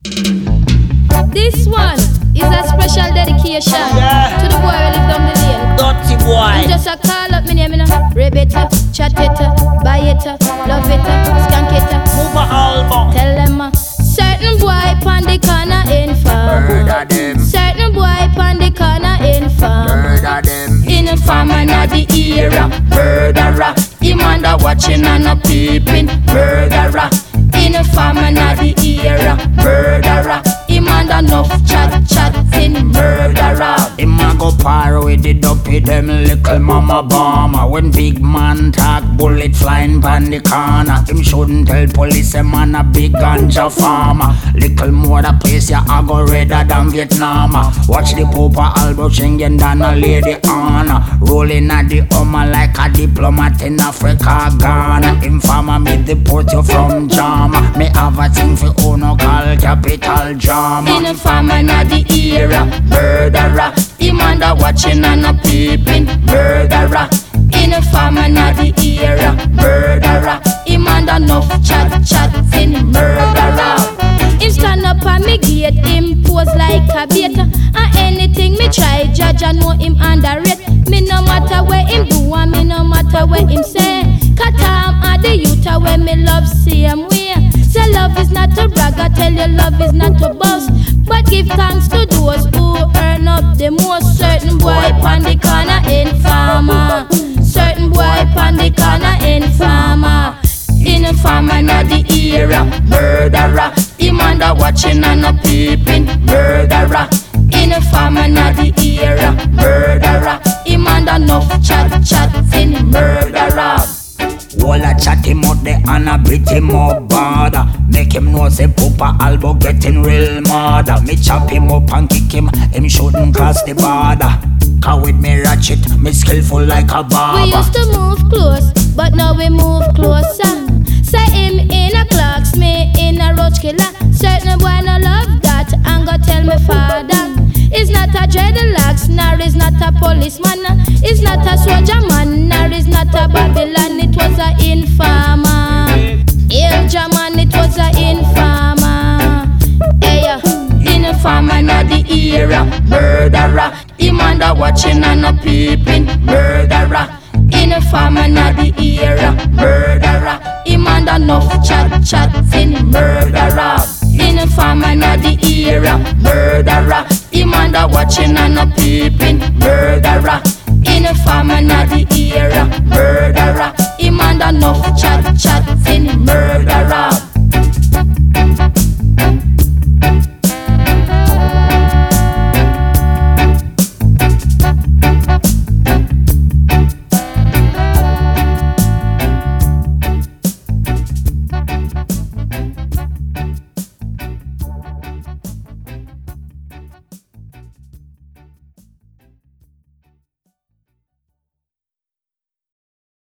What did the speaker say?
This one is a special dedication to the boy who live down the lane. Dirty boy. Him just a call up me name, you know. Rib it, chat it, buy it, love it, skank it. Move a album. Tell them certain boy pon the corner in farm. Murder them. Certain boy pon the corner in farm. Murder them. In a farm and at the era. Murderer. Him under watching and a peeping. Murderer. In a farm and at the era. Murderer. Him under enough chatting. Murderer. Him a go par with the dopey them little mama bomber. When big man talk, bullet flying pan the corner. Him shouldn't tell police a man a big ganja farmer. Little more the place ya a go redder than Vietnam. Watch the Popa Albo Schengen than a lady honor. Rolling at the Hummer like a diplomat in Africa, Ghana. Informer me deport you from Jama. Me have a thing for uno call capital drama. In a farm and at the era. Murderer. Him under watching and a peeping. Murderer. In a farm and at the era. Murderer. Him under enough chatting. Murderer. Him stand up and me gate. Him pose like a bait. And anything me try, judge I know him underrate. Me no matter where him do and me no matter where him say. Katam and the youth where me love same way. Say love is not a brag, I tell you love is not a boss. But give thanks to those who earn up the most. Certain boy pon the corner in farmer. Certain boy pon the corner in farmer. In a farmer not the era. Murderer. Him under watching and a peeping. Murderer. In a farmer not the era. Murderer. Him under enough chatting. Murderer. Wall a chat him out there and a beat him up bad. Make him know say Popa Albo getting real mad. Me chop him up and kick him shouldn't cross the border. Cause with me ratchet, me skillful like a barber. We used to move close, but now we move closer. Say him in a clocks, me in a roach killer. Certain boy no love that, and go tell me father. It's not a dreadlocks, nor is not a policeman. It's not a soldier man, nor is not a Babylon. It was a informer. Elja man, it was a informer. Hey, informer not the era. Murderer. Him under watching and a peeping. Murderer. Informer not the era. Murderer. Him under enough chatting. Murderer. Informer not the era. Murderer. Him under watching and a peeping. Murderer. Informer not the era. Murderer. Him under enough chatting. Murderer.